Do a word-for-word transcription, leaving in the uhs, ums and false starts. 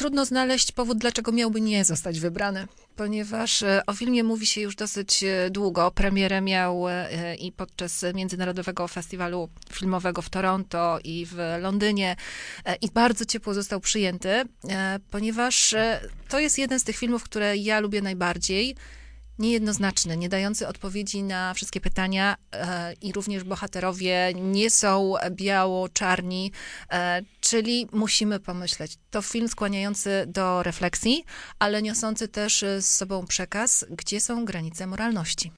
trudno znaleźć powód, dlaczego miałby nie zostać wybrany, ponieważ o filmie mówi się już dosyć długo. Premierę miał i podczas Międzynarodowego Festiwalu Filmowego w Toronto i w Londynie i bardzo ciepło został przyjęty, ponieważ to jest jeden z tych filmów, które ja lubię najbardziej. Niejednoznaczny, nie dający odpowiedzi na wszystkie pytania e, i również bohaterowie nie są biało-czarni, e, czyli musimy pomyśleć. To film skłaniający do refleksji, ale niosący też z sobą przekaz, gdzie są granice moralności.